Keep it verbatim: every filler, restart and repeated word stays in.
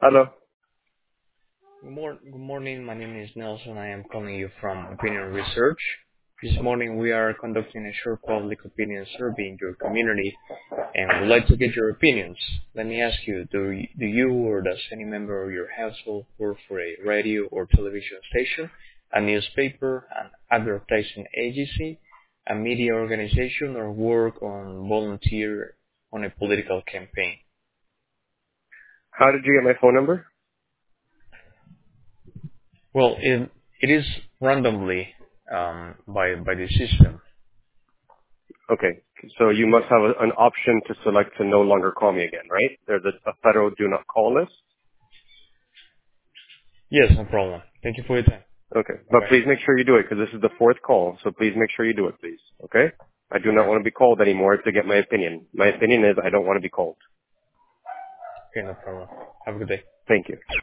Hello. Good, mor- good morning. My name is Nelson. I am calling you from Opinion Research. This morning we are conducting a short public opinion survey in your community and would like to get your opinions. Let me ask you, do you, do you or does any member of your household work for a radio or television station, a newspaper, an advertising agency, a media organization, or work on volunteer on a political campaign? How did you get my phone number? Well, it, it is randomly um, by by the system. Okay. So you must have a, an option to select to no longer call me again, right? There's a, a federal do not call list. Yes, no problem. Thank you for your time. Okay. Bye But bye. please make sure you do it because this is the fourth call. So please make sure you do it, please. Okay? I do not Okay. want to be called anymore to get my opinion. My opinion is I don't want to be called. Okay, no problem. Have a good day. Thank you.